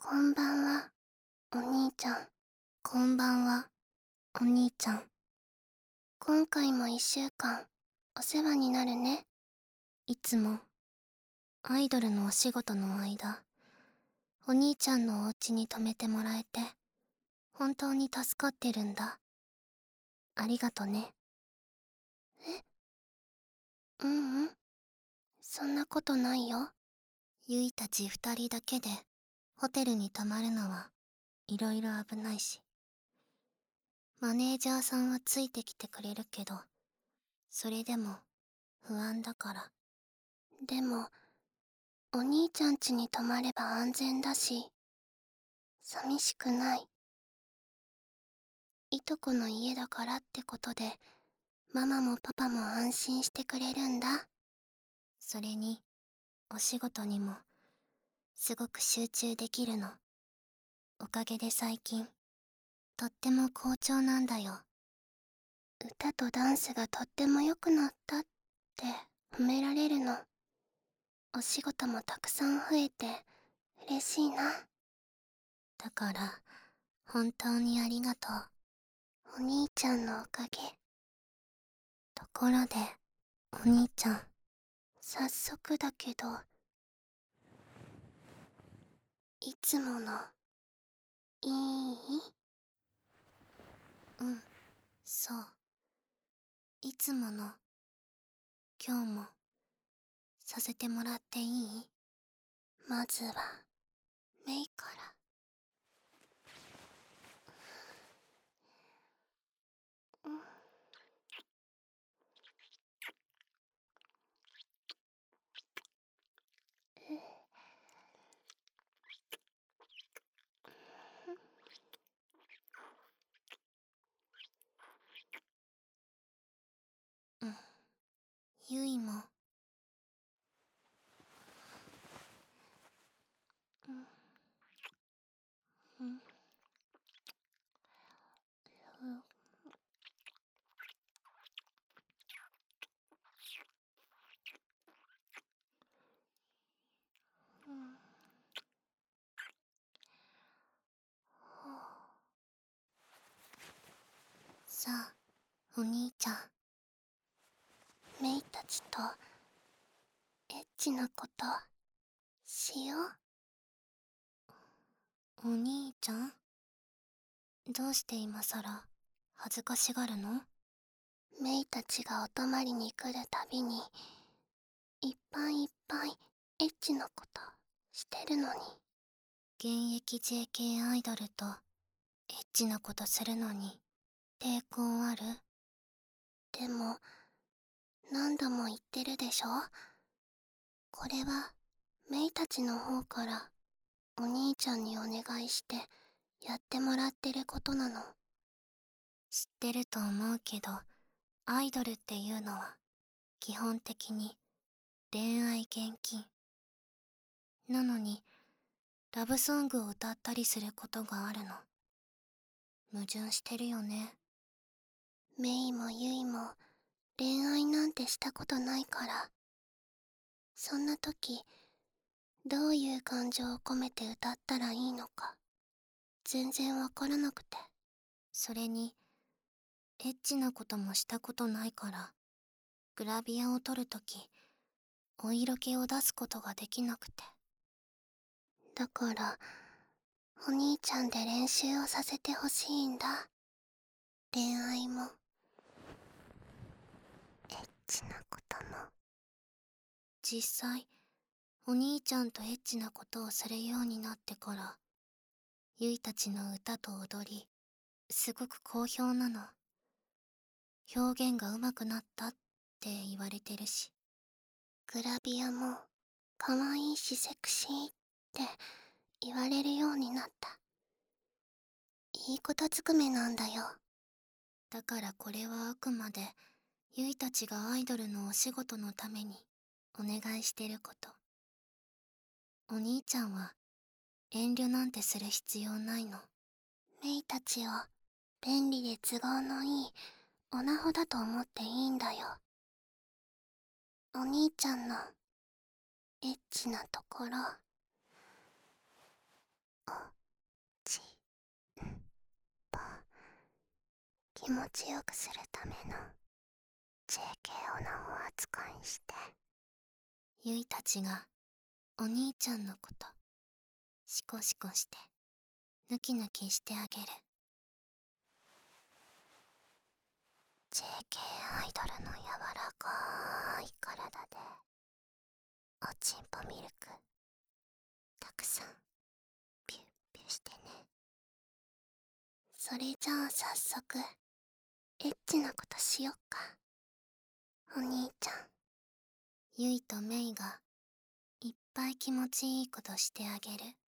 こんばんは、お兄ちゃん。こんばんは、お兄ちゃん。今回も1週間、お世話になるね。いつも、アイドルのお仕事の間、お兄ちゃんのお家に泊めてもらえて、本当に助かってるんだ。ありがとね。ううん。そんなことないよ。ゆいたち2人だけで、ホテルに泊まるのは、いろいろ危ないし。マネージャーさんはついてきてくれるけど、それでも不安だから。でも、お兄ちゃん家に泊まれば安全だし、寂しくない。いとこの家だからってことで、ママもパパも安心してくれるんだ。それに、お仕事にも、すごく集中できるの。おかげで最近、とっても好調なんだよ。歌とダンスがとっても良くなったって褒められるの。お仕事もたくさん増えて嬉しいな。だから、本当にありがとう。お兄ちゃんのおかげ。ところで、お兄ちゃん、早速だけど、いつもの、いい？うん、そう。いつもの、今日も、させてもらっていい？まずは、メイから。うん、ゆいも。うん、さあ、お兄ちゃん。メイたちと、エッチなこと、しよう。お兄ちゃん？どうして今さら恥ずかしがるの？メイたちがお泊まりに来るたびに、いっぱいいっぱいエッチなことしてるのに。現役 JK アイドルとエッチなことするのに抵抗ある？でも、何度も言ってるでしょ？これはメイたちの方からお兄ちゃんにお願いしてやってもらってることなの。知ってると思うけど、アイドルっていうのは基本的に恋愛厳禁。なのに、ラブソングを歌ったりすることがあるの。矛盾してるよね。メイもユイも恋愛なんてしたことないから、そんな時、どういう感情を込めて歌ったらいいのか、全然わからなくて。それに、エッチなこともしたことないから、グラビアを撮るとき、お色気を出すことができなくて。だから、お兄ちゃんで練習をさせてほしいんだ。恋愛も、エッチなことも。実際、お兄ちゃんとエッチなことをするようになってから、ゆいたちの歌と踊り、すごく好評なの。表現が上手くなったって言われてるし。グラビアも、可愛いしセクシーって言われるようになった。いいことずくめなんだよ。だからこれはあくまで、ゆいたちがアイドルのお仕事のためにお願いしてること。お兄ちゃんは遠慮なんてする必要ないの。メイたちを便利で都合のいいオナホだと思っていいんだよ。お兄ちゃんのエッチなところ、 おちんぽ気持ちよくするための JK オナを扱いして、ゆいたちがお兄ちゃんのことシコシコしてヌキヌキしてあげる。 JK アイドルの柔らかい体でおちんぽミルクたくさんピュッピュしてね。それじゃあ早速エッチなことしよっか。お兄ちゃん、ゆいとメイがいっぱい気持ちいいことしてあげる。